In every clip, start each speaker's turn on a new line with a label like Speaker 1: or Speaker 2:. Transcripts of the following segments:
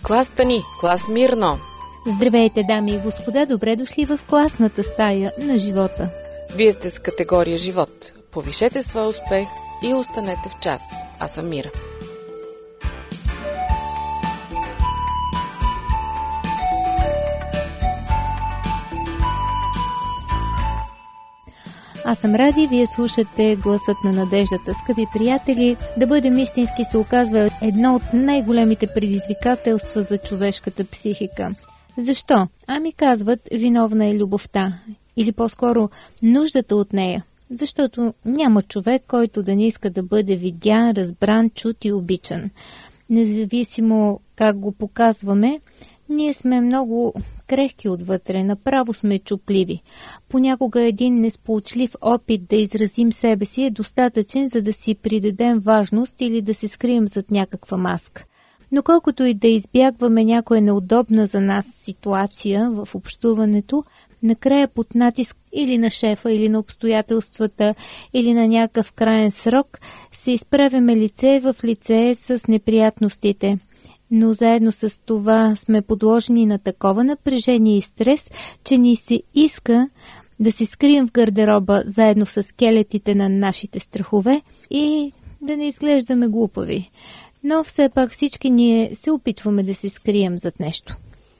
Speaker 1: Клас Тани, клас Мирно!
Speaker 2: Здравейте, дами и господа, добре дошли в класната стая на живота.
Speaker 1: Вие сте с категория живот. Повишете своя успех и останете в час. Аз съм Мира.
Speaker 2: Аз съм Ради, вие слушате Гласът на надеждата. Скъпи приятели, да бъдем истински се оказва едно от най-големите предизвикателства за човешката психика. Защо? Ами казват, виновна е любовта. Или по-скоро нуждата от нея. Защото няма човек, който да не иска да бъде видян, разбран, чут и обичан. Независимо как го показваме, ние сме много крехки отвътре, направо сме чупливи. Понякога един несполучлив опит да изразим себе си е достатъчен, за да си придадем важност или да се скрием зад някаква маска. Но колкото и да избягваме някоя неудобна за нас ситуация в общуването, накрая под натиск или на шефа, или на обстоятелствата, или на някакъв краен срок, се изправяме лице в лице с неприятностите. Но заедно с това сме подложени на такова напрежение и стрес, че ни се иска да се скрием в гардероба заедно с скелетите на нашите страхове и да не изглеждаме глупави. Но все пак всички ние се опитваме да се скрием зад нещо.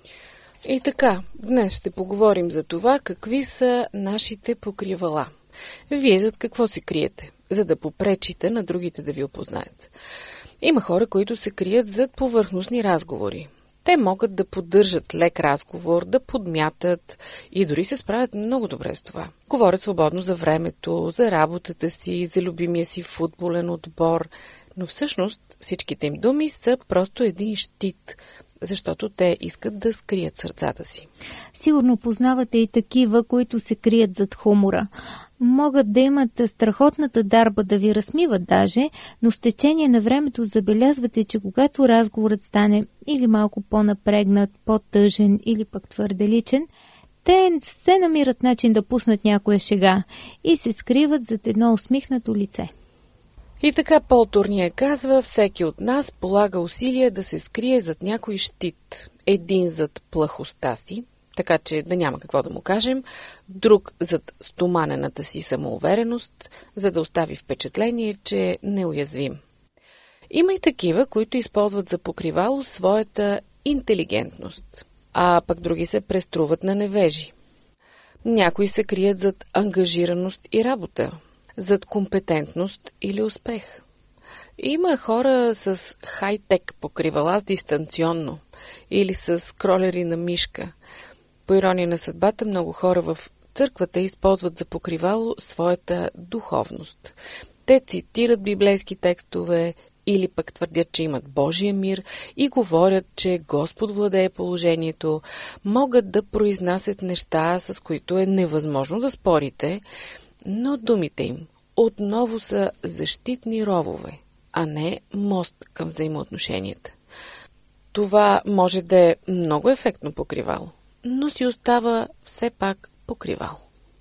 Speaker 1: И така, днес ще поговорим за това какви са нашите покривала. Вие зад какво се криете, за да попречите на другите да ви опознаят? Има хора, които се крият зад повърхностни разговори. Те могат да поддържат лек разговор, да подмятат и дори се справят много добре с това. Говорят свободно за времето, за работата си, за любимия си футболен отбор, но всъщност всичките им думи са просто един щит, защото те искат да скрият сърцата си.
Speaker 2: Сигурно познавате и такива, които се крият зад хумора. Могат да имат страхотната дарба да ви разсмиват даже, но с течение на времето забелязвате, че когато разговорът стане или малко по-напрегнат, по-тъжен или пък твърде личен, те се намират начин да пуснат някоя шега и се скриват зад едно усмихнато лице.
Speaker 1: И така Пол Турния казва, всеки от нас полага усилия да се скрие зад някой щит. Един зад плахостта си, така че да няма какво да му кажем, друг зад стоманената си самоувереност, за да остави впечатление, че е неуязвим. Има и такива, които използват за покривало своята интелигентност, а пък други се преструват на невежи. Някои се крият зад ангажираност и работа, зад компетентност или успех. Има хора с хай-тек покривала с дистанционно или с кролери на мишка. По ирония на съдбата, много хора в църквата използват за покривало своята духовност. Те цитират библейски текстове или пък твърдят, че имат Божия мир и говорят, че Господ владее положението, могат да произнасят неща, с които е невъзможно да спорите, но думите им отново са защитни ровове, а не мост към взаимоотношенията. Това може да е много ефектно покривало, но си остава все пак покривало.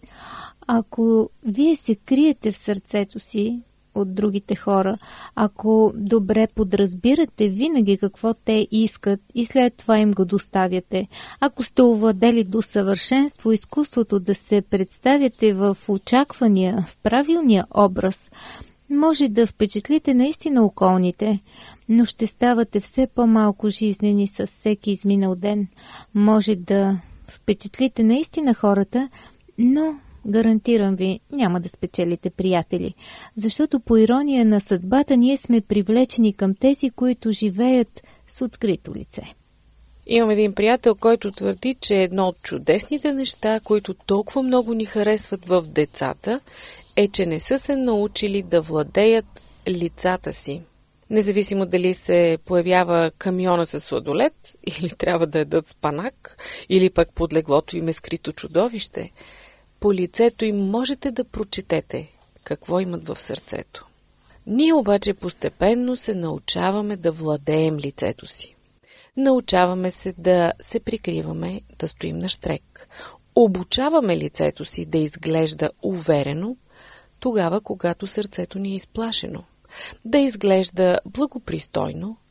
Speaker 2: Ако вие се криете в сърцето си от другите хора, ако добре подразбирате винаги какво те искат и след това им го доставяте, ако сте овладели до съвършенство изкуството да се представяте в очаквания, в правилния образ, може да впечатлите наистина околните, но ще ставате все по-малко жизнени със всеки изминал ден. Може да впечатлите наистина хората, но гарантирам ви, няма да спечелите приятели, защото по ирония на съдбата ние сме привлечени към тези, които живеят с открито лице.
Speaker 1: Имам един приятел, който твърди, че едно от чудесните неща, които толкова много ни харесват в децата, е, че не са се научили да владеят лицата си. Независимо дали се появява камиона с сладолед, или трябва да ядат спанак, или пък под леглото им е скрито чудовище, по лицето им можете да прочетете какво имат в сърцето. Ние обаче постепенно се научаваме да владеем лицето си. Научаваме се да се прикриваме, да стоим на щрек. Обучаваме лицето си да изглежда уверено, тогава, когато сърцето ни е изплашено. Да изглежда благопристойно,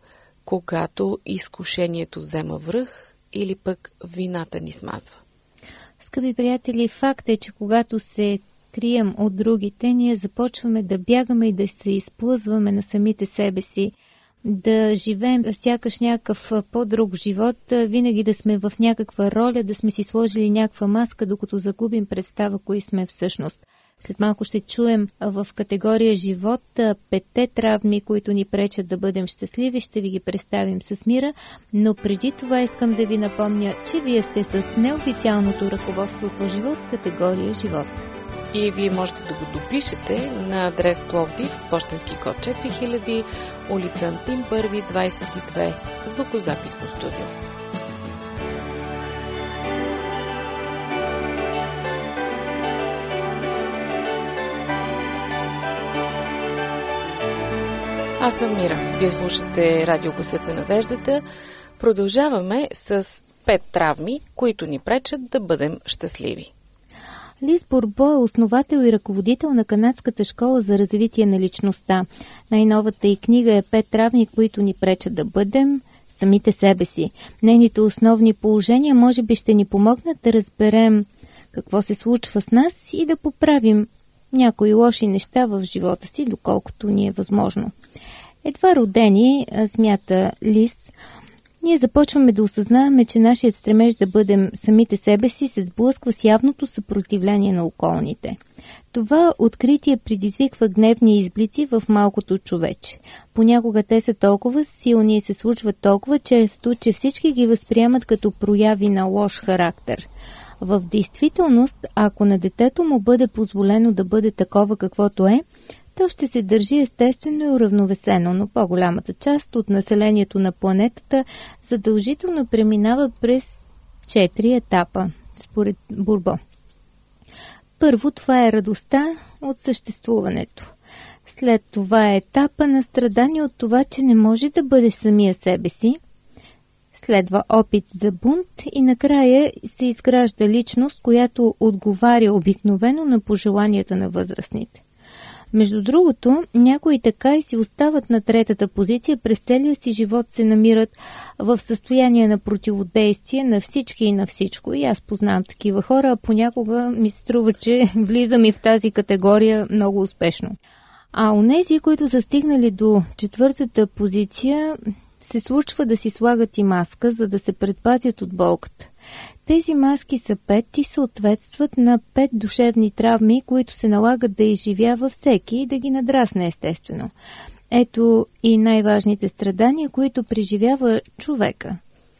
Speaker 1: когато изкушението взема връх или пък вината ни смазва?
Speaker 2: Скъпи приятели, факт е, че когато се крием от другите, ние започваме да бягаме и да се изплъзваме на самите себе си, да живеем сякаш някакъв по-друг живот, винаги да сме в някаква роля, да сме си сложили някаква маска, докато загубим представа кои сме всъщност. След малко ще чуем в категория живот 5 травми, които ни пречат да бъдем щастливи. Ще ви ги представим с Мира, но преди това искам да ви напомня, че вие сте с неофициалното ръководство по живот категория живот.
Speaker 1: И вие можете да го допишете на адрес Пловдив, пощенски код 4000, улица Антим 1, 22, звукозаписно студио. Аз съм Мира. Вие слушате Радио Гласът на надеждата. Продължаваме с 5 травми, които ни пречат да бъдем щастливи.
Speaker 2: Лис Бурбо е основател и ръководител на Канадската школа за развитие на личността. Най-новата й книга е 5 травми, които ни пречат да бъдем самите себе си. Нейните основни положения може би ще ни помогнат да разберем какво се случва с нас и да поправим някои лоши неща в живота си, доколкото ни е възможно. Едва родени, смята Лис, ние започваме да осъзнаваме, че нашият стремеж да бъдем самите себе си се сблъсква с явното съпротивление на околните. Това откритие предизвиква гневни изблици в малкото човече. Понякога те са толкова силни и се случват толкова често, че всички ги възприемат като прояви на лош характер. В действителност, ако на детето му бъде позволено да бъде такова каквото е, то ще се държи естествено и уравновесено, но по-голямата част от населението на планетата задължително преминава през 4 етапа, според Бурбо. Първо, това е радостта от съществуването. След това е етапа на страдание от това, че не може да бъдеш самия себе си. Следва опит за бунт и накрая се изгражда личност, която отговаря обикновено на пожеланията на възрастните. Между другото, някои така и си остават на третата позиция, през целия си живот се намират в състояние на противодействие на всички и на всичко. И аз познавам такива хора, а понякога ми се струва, че влизам и в тази категория много успешно. А онези, които са стигнали до 4-та позиция, се случва да си слагат и маска, за да се предпазят от болката. Тези маски са 5 и съответстват на 5 душевни травми, които се налагат да изживява всеки и да ги надрасне естествено. Ето и най-важните страдания, които преживява човека.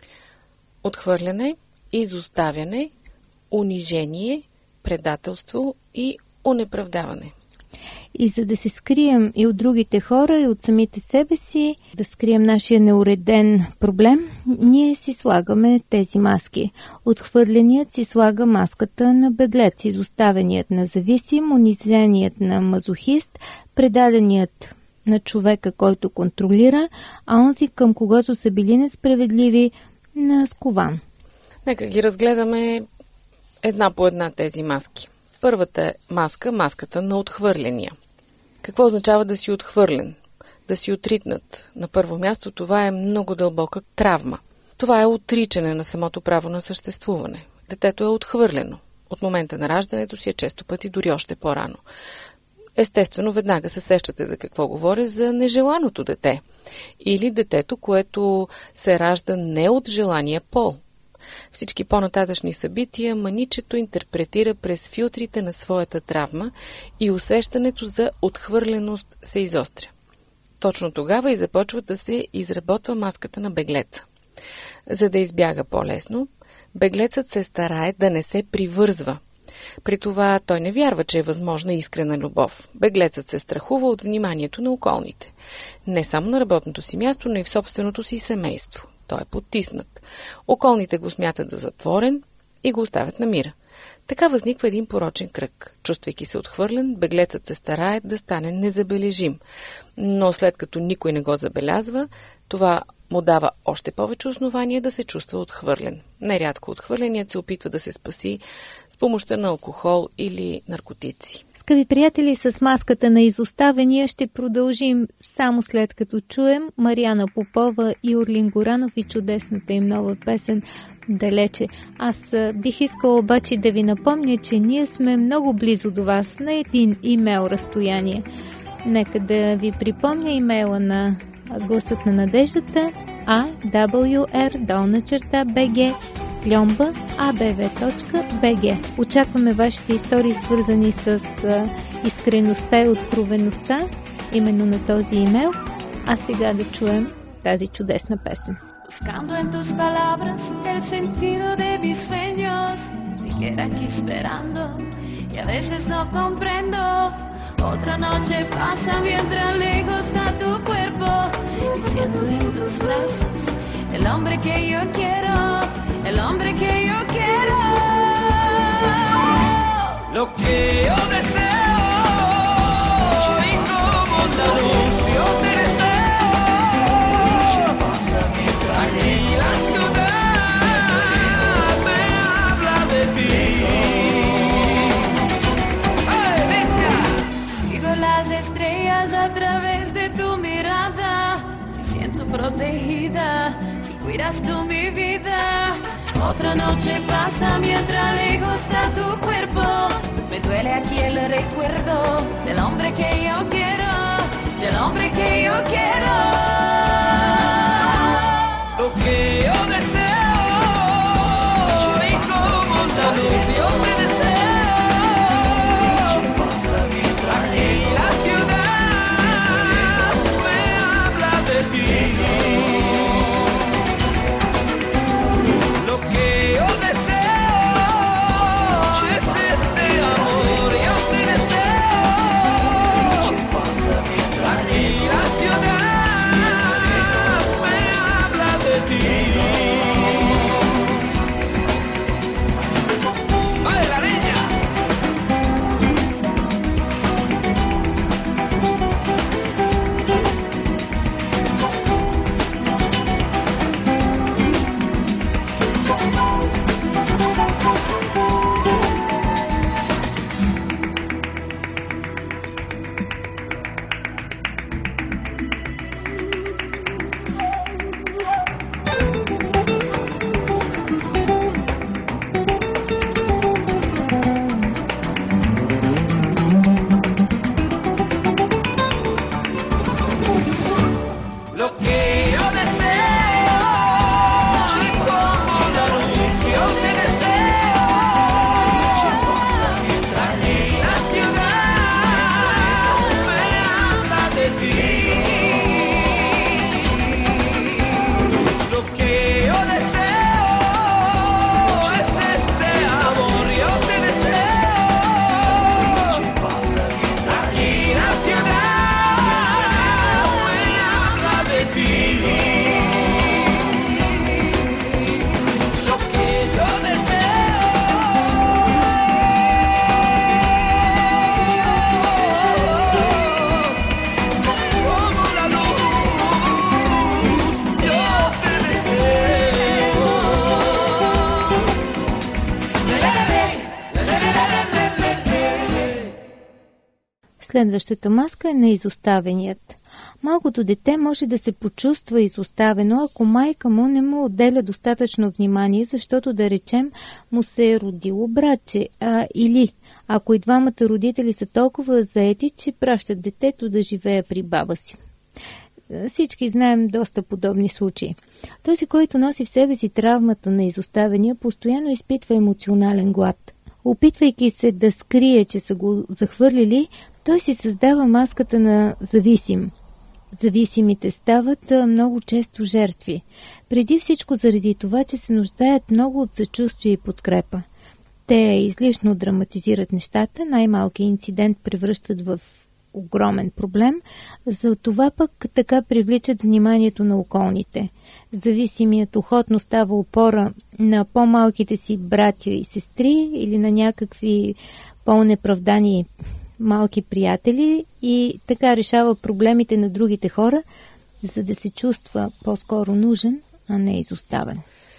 Speaker 1: Отхвърляне, изоставяне, унижение, предателство и онеправдаване.
Speaker 2: И за да се скрием и от другите хора, и от самите себе си, да скрием нашия неуреден проблем, ние си слагаме тези маски. Отхвърляният си слага маската на беглец, изоставеният на зависим, унизеният на мазохист, предаденият на човека, който контролира, а онзи, към когото са били несправедливи, на скован.
Speaker 1: Нека ги разгледаме една по една тези маски. Първата маска – маската на отхвърляния. Какво означава да си отхвърлен? Да си отритнат? На първо място това е много дълбока травма. Това е отричане на самото право на съществуване. Детето е отхвърлено. От момента на раждането си е често пъти дори още по-рано. Естествено, веднага се сещате за какво говоря, за нежеланото дете. Или детето, което се ражда не от желания пол. Всички по-нататъчни събития маничето интерпретира през филтрите на своята травма и усещането за отхвърленост се изостря. Точно тогава и започва да се изработва маската на беглеца. За да избяга по-лесно, беглецът се старае да не се привързва. При това той не вярва, че е възможна искрена любов. Беглецът се страхува от вниманието на околните. Не само на работното си място, но и в собственото си семейство. Той е потиснат. Околните го смятат за затворен и го оставят на мира. Така възниква един порочен кръг. Чувствайки се отхвърлен, беглецът се старае да стане незабележим. Но след като никой не го забелязва, това му дава още повече основание да се чувства отхвърлен. Нерядко отхвърленият се опитва да се спаси с помощта на алкохол или наркотици.
Speaker 2: Скъпи приятели, с маската на изоставения ще продължим само след като чуем Мариана Попова и Орлин Горанов и чудесната им нова песен "Далече". Аз бих искала обаче да ви напомня, че ние сме много близо до вас, на един имейл разстояние. Нека да ви припомня имейла на Гласът на надеждата awr@bg.abv.bg. Очакваме вашите истории, свързани с искреността и откровеността, именно на този имейл. А сега да чуем тази чудесна песен.
Speaker 3: Buscando en tus palabras el sentido de mis sueños, me quedé aquí esperando y a veces no comprendo. Otra noche pasa mientras lejos está tu cuerpo y siento en tus brazos el hombre que yo quiero, el hombre que yo quiero. Lo que yo deseo y como la luz yo te deseo. Aquí la ciudad me habla de ti. Sigo las estrellas a través de tu mirada. Me siento protegida si cuidas tú mi vida. Otra noche pasa mientras lejos está tu cuerpo. Me duele aquí el recuerdo del hombre que yo quiero, del hombre que yo quiero. Lo que yo deseo y como la luz yo te deseo. Aquí la ciudad me habla de ti. Lo que yo deseo es este amor yo te deseo. Aquí la ciudad me habla de ti. ¡Vale, la niña! Lo que yo deseo y como la luz yo te deseo. Aquí la ciudad me habla de ti. Lo que yo deseo es este amor yo te deseo. Aquí la ciudad me habla de ti. Lo que yo deseo, como la luz, yo te deseo.
Speaker 2: Следващата маска е на изоставеният. Малкото дете може да се почувства изоставено, ако майка му не му отделя достатъчно внимание, защото, да речем, му се е родило братче, или ако и двамата родители са толкова заети, че пращат детето да живее при баба си. Всички знаем доста подобни случаи. Този, който носи в себе си травмата на изоставения, постоянно изпитва емоционален глад. Опитвайки се да скрие, че са го захвърлили, той си създава маската на зависим. Зависимите стават много често жертви. Преди всичко заради това, че се нуждаят много от съчувствие и подкрепа. Те излишно драматизират нещата, най-малкият инцидент превръщат в огромен проблем, за това пък така привличат вниманието на околните. Зависимият охотно става опора на по-малките си братя и сестри или на някакви по-неправдани малки приятели и така решава проблемите на другите хора, за да се чувства по-скоро нужен, а не изоставен.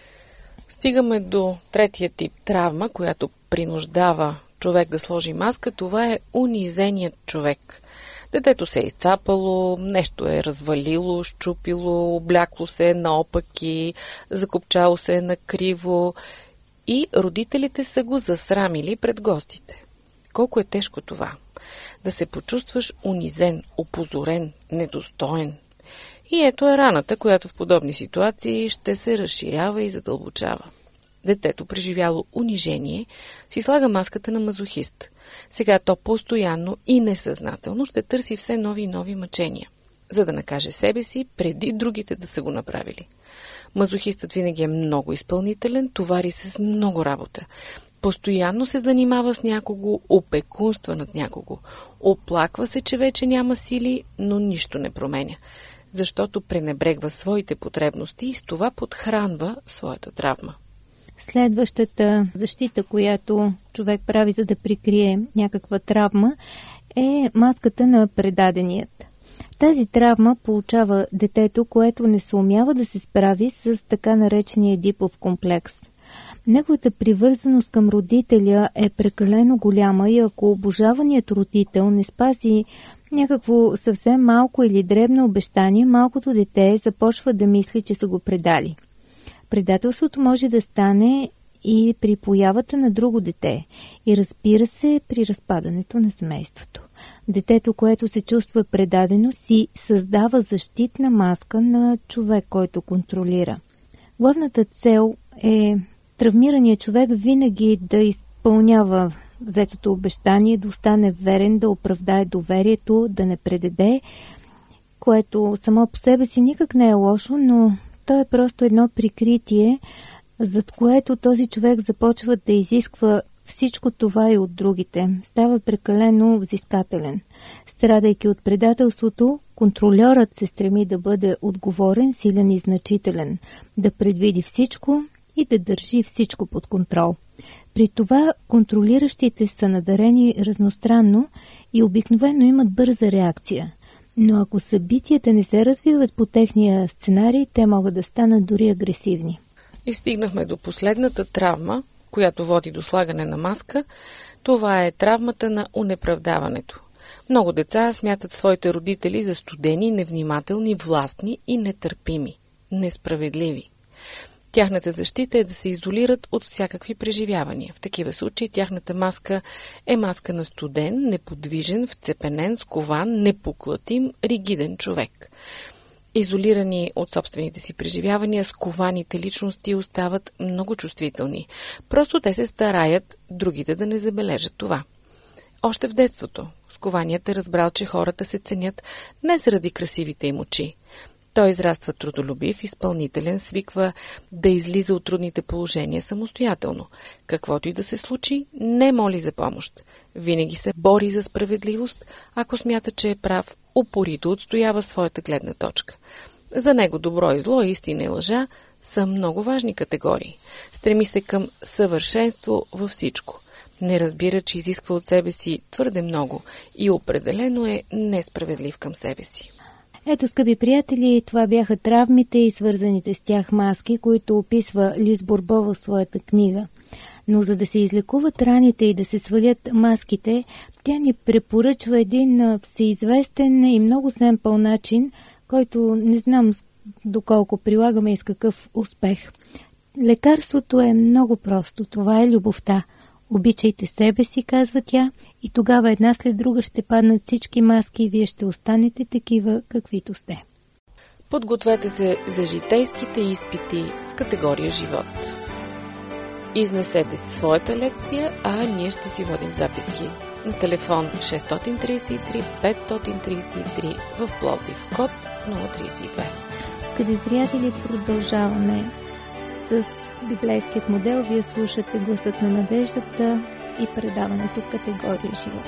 Speaker 1: Стигаме до третия тип травма, която принуждава човек да сложи маска. Това е унизеният човек. Детето се е изцапало, нещо е развалило, щупило, облякло се наопаки, закопчало се накриво и родителите са го засрамили пред гостите. Колко е тежко това? Да се почувстваш унизен, опозорен, недостоен. И ето е раната, която в подобни ситуации ще се разширява и задълбочава. Детето, преживяло унижение, си слага маската на мазохист. Сега то постоянно и несъзнателно ще търси все нови и нови мъчения, за да накаже себе си преди другите да са го направили. Мазохистът винаги е много изпълнителен, товари се с много работа. Постоянно се занимава с някого, опекунства над някого. Оплаква се, че вече няма сили, но нищо не променя, защото пренебрегва своите потребности и с това подхранва своята травма.
Speaker 2: Следващата защита, която човек прави, за да прикрие някаква травма, е маската на предаденият. Тази травма получава детето, което не съумява да се справи с така наречения Едипов комплекс. Неговата привързаност към родителя е прекалено голяма и ако обожаваният родител не спази някакво съвсем малко или дребно обещание, малкото дете започва да мисли, че са го предали. Предателството може да стане и при появата на друго дете и разбира се при разпадането на семейството. Детето, което се чувства предадено, си създава защитна маска на човек, който контролира. Главната цел е травмираният човек винаги да изпълнява взетото обещание, да остане верен, да оправдае доверието, да не предаде, което само по себе си никак не е лошо, но то е просто едно прикритие, зад което този човек започва да изисква всичко това и от другите. Става прекалено взискателен. Страдайки от предателството, контрольорът се стреми да бъде отговорен, силен и значителен, да предвиди всичко и да държи всичко под контрол. При това контролиращите са надарени разностранно и обикновено имат бърза реакция. Но ако събитията не се развиват по техния сценарий, те могат да станат дори агресивни.
Speaker 1: И стигнахме до последната травма, която води до слагане на маска. Това е травмата на онеправдаването. Много деца смятат своите родители за студени, невнимателни, властни и нетърпими, несправедливи. Тяхната защита е да се изолират от всякакви преживявания. В такива случаи тяхната маска е маска на студен, неподвижен, вцепенен, скован, непоклатим, ригиден човек. Изолирани от собствените си преживявания, скованите личности остават много чувствителни. Просто те се стараят другите да не забележат това. Още в детството скованият е разбрал, че хората се ценят не заради красивите им очи. Той израства трудолюбив, изпълнителен, свиква да излиза от трудните положения самостоятелно. Каквото и да се случи, не моли за помощ. Винаги се бори за справедливост, ако смята, че е прав, упорито отстоява своята гледна точка. За него добро и зло, истина и лъжа са много важни категории. Стреми се към съвършенство във всичко. Не разбира, че изисква от себе си твърде много и определено е несправедлив към себе си.
Speaker 2: Ето, скъпи приятели, това бяха травмите и свързаните с тях маски, които описва Лис Бурбо в своята книга. Но за да се излекуват раните и да се свалят маските, тя ни препоръчва един всеизвестен и много семпъл начин, който не знам доколко прилагаме и с какъв успех. Лекарството е много просто. Това е любовта. Обичайте себе си, казва тя, и тогава една след друга ще паднат всички маски и вие ще останете такива, каквито сте.
Speaker 1: Подгответе се за житейските изпити с категория живот. Изнесете си своята лекция, а ние ще си водим записки на телефон 633 533 в Пловдив, код 032.
Speaker 2: Скъпи приятели, продължаваме с библейският модел. Вие слушате Гласът на надеждата и предаването категория живот.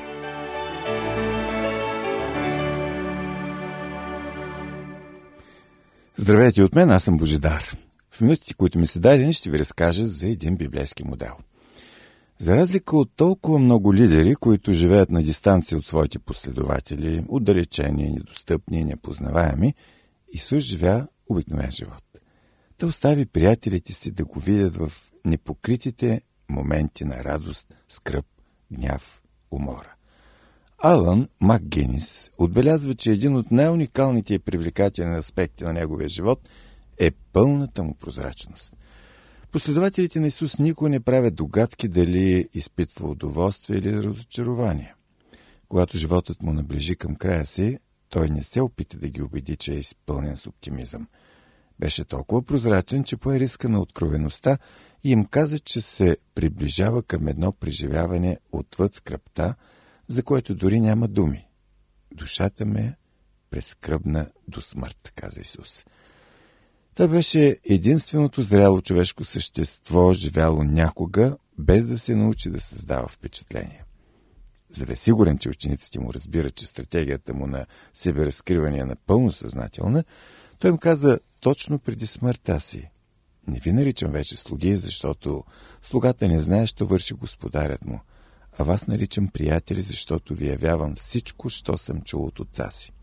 Speaker 4: Здравейте от мен, аз съм Божидар. В минутите, които ми са дадени, ще ви разкажа за един библейски модел. За разлика от толкова много лидери, които живеят на дистанция от своите последователи, отдалечени, недостъпни, непознаваеми, Исус живя обикновен живот. Той остави приятелите си да го видят в непокритите моменти на радост, скръб, гняв, умора. Алън Макгинис отбелязва, че един от най-уникалните и привлекателни аспекти на неговия живот е пълната му прозрачност. Последователите на Исус никога не правят догадки дали изпитва удоволствие или разочарование. Когато животът му наближи към края си, той не се опита да ги убеди, че е изпълнен с оптимизъм. Беше толкова прозрачен, че пое риска на откровеността и им каза, че се приближава към едно преживяване отвъд скръбта, за което дори няма думи. Душата ме прескръбна до смърт, каза Исус. Той беше единственото зряло човешко същество, живяло някога, без да се научи да създава впечатление. За да е сигурен, че учениците му разбират, че стратегията му на себеразкриване е напълно съзнателна, той им каза точно преди смъртта си: не ви наричам вече слуги, защото слугата не знае, що върши господарят му, а вас наричам приятели, защото ви явявам всичко, що съм чул от отца си.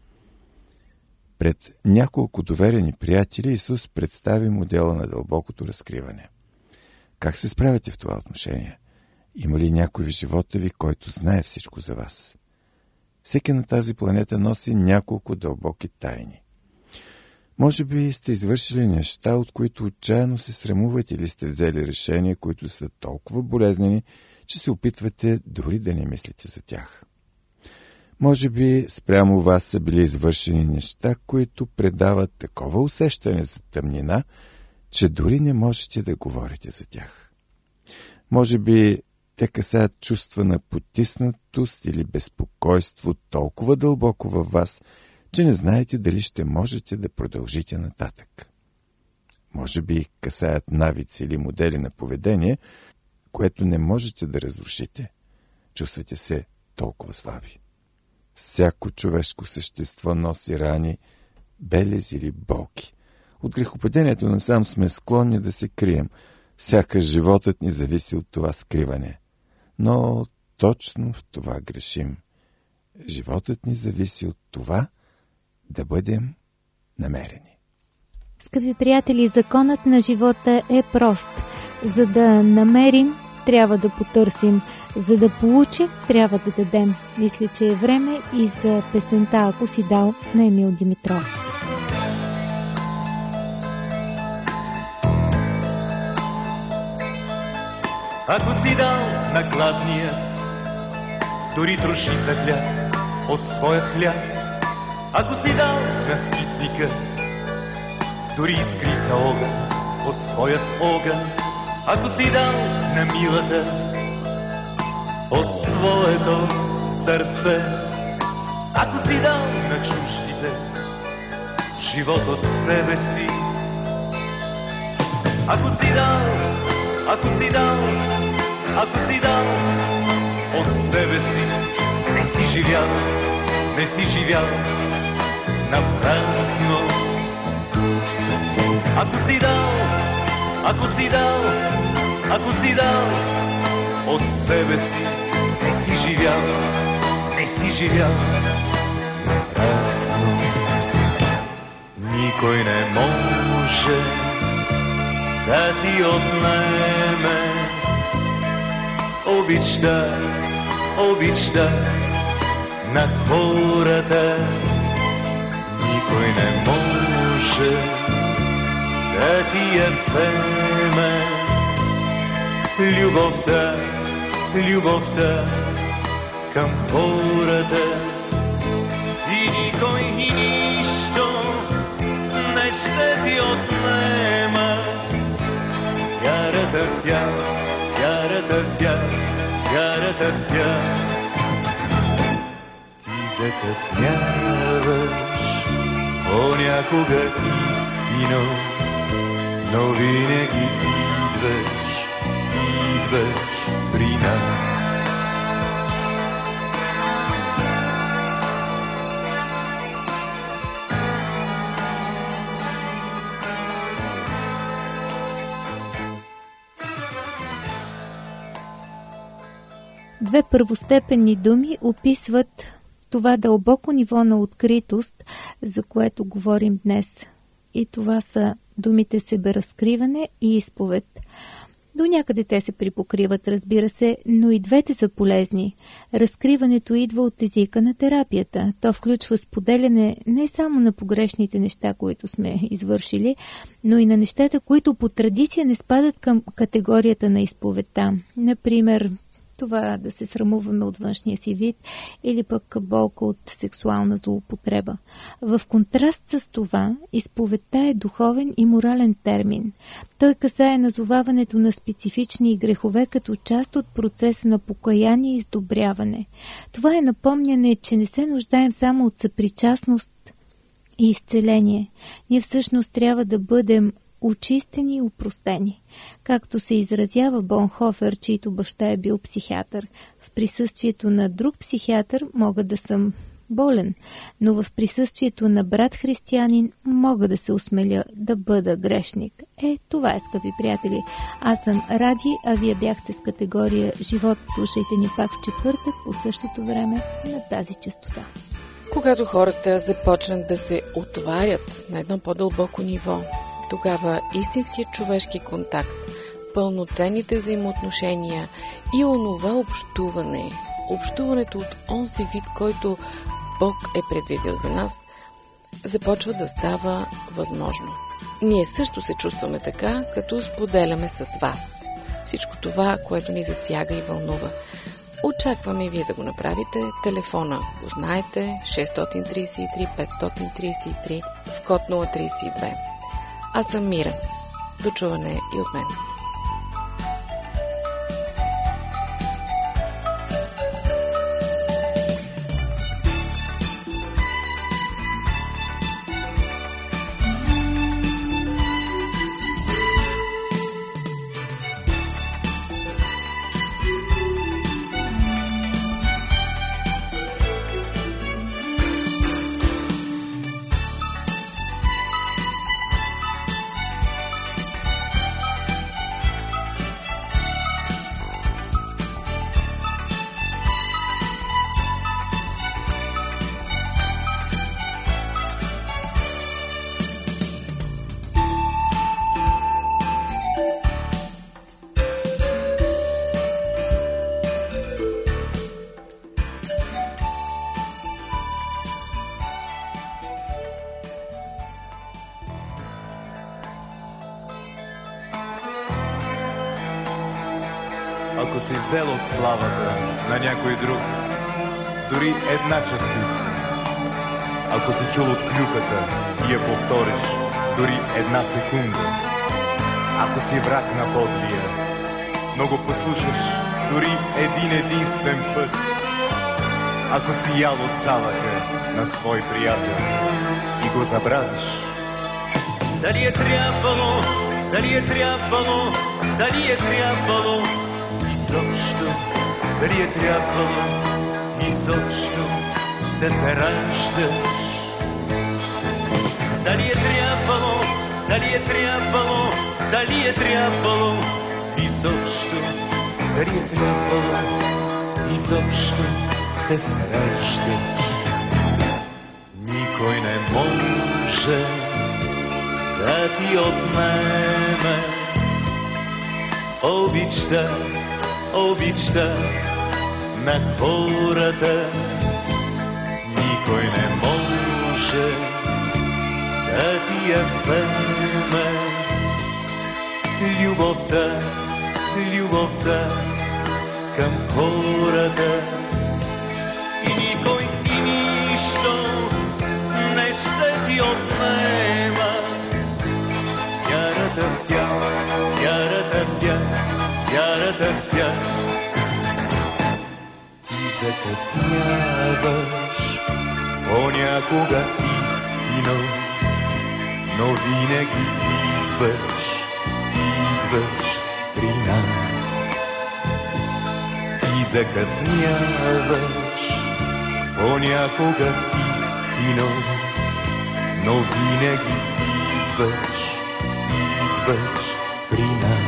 Speaker 4: Пред няколко доверени приятели Исус представи модела на дълбокото разкриване. Как се справяте в това отношение? Има ли някой в живота ви, който знае всичко за вас? Всеки на тази планета носи няколко дълбоки тайни. Може би сте извършили неща, от които отчаяно се срамувате, или сте взели решения, които са толкова болезнени, че се опитвате дори да не мислите за тях. Може би спрямо вас са били извършени неща, които предават такова усещане за тъмнина, че дори не можете да говорите за тях. Може би те касаят чувства на потиснатост или безпокойство толкова дълбоко във вас, че не знаете дали ще можете да продължите нататък. Може би касаят навици или модели на поведение, което не можете да разрушите. Чувствате се толкова слаби. Всяко човешко същество носи рани, белези или болки. От грехопадението насам сме склонни да се крием. Сякаш животът ни зависи от това скриване. Но точно в това грешим. Животът ни зависи от това да бъдем намерени.
Speaker 2: Скъпи приятели, законът на живота е прост. За да намерим, трябва да потърсим. За да получим, трябва да дадем. Мисля, че е време и за песента "Ако си дал" на Емил Димитров.
Speaker 5: Ако си дал на гладния дори трошица хляб от своя хляб, ако си дал на скитника дори искрица огън от своят огън, ако си дал на милата от своето сърце, ако си дал на чуждите живот от себе си, ако си дал, ако си дал, ако си дал от себе си, не си живял, не си живял напразно. Ако си дал, ако си дал, ако си дал от себе си, не си живял, не си живял напразно. Никой не може да ти отнеме обичта, обичта на хората. Никой не може да ти я вземе любовта, любовта към хората. И никой и нищо не ще ти отнема вярата в тях, вярата в тях, вярата в тях. Ти закъсняваш понякога истино, но винаги идваш, идваш при нас.
Speaker 2: Две първостепенни думи описват това дълбоко ниво на откритост, за което говорим днес. И това са думите себеразкриване и изповед. До някъде те се припокриват, разбира се, но и двете са полезни. Разкриването идва от езика на терапията. То включва споделяне не само на погрешните неща, които сме извършили, но и на нещата, които по традиция не спадат към категорията на изповедта. Например, това да се срамуваме от външния си вид или пък болка от сексуална злоупотреба. В контраст с това, изповедта е духовен и морален термин. Той касае назоваването на специфични грехове като част от процеса на покаяние и издобряване. Това е напомняне, че не се нуждаем само от съпричастност и изцеление. Ние всъщност трябва да бъдем очистени и упростени. Както се изразява Бонхофер, чийто баща е бил психиатър, в присъствието на друг психиатър мога да съм болен, но в присъствието на брат християнин мога да се осмеля да бъда грешник. Това е, скъпи приятели. Аз съм Ради, а вие бяхте с категория Живот. Слушайте ни пак в четвъртък по същото време на тази честота.
Speaker 1: Когато хората започнат да се отварят на едно по-дълбоко ниво, тогава истинският човешки контакт, пълноценните взаимоотношения и онова общуването от онзи вид, който Бог е предвидил за нас, започва да става възможно. Ние също се чувстваме така, като споделяме с вас всичко това, което ни засяга и вълнува. Очакваме и вие да го направите. Телефона го знаете, 633 533 с код 032. Аз съм Мира. До чуване и от мен.
Speaker 5: Ако си взел от славата на някой друг, дори една частица, ако си чул от клюката и я повториш дори една секунда, ако си враг на подлия, но го послушаш дори един единствен път, ако си ял от салата на свой приятел и го забравиш, дали е трябвало, дали е трябвало, дали е трябвало, изобщо, дали е трябвало, изобщо да се раждаш. Дали е трябвало, дали е трябвало, дали е трябвало, изобщо, дали е трябвало, изобщо да се раждаш. Никой не може да ти отнеме обичта, обичта на хората. Никой не може да ти я вземе любовта, любовта към хората. И никой и нищо не ще ти отнема. Яратътя, яратътя, яратътя. Ти закъсняваш понякога истина, но винаги идваш, идваш при нас. Ти закъсняваш понякога истина, но винаги идваш, идваш при нас.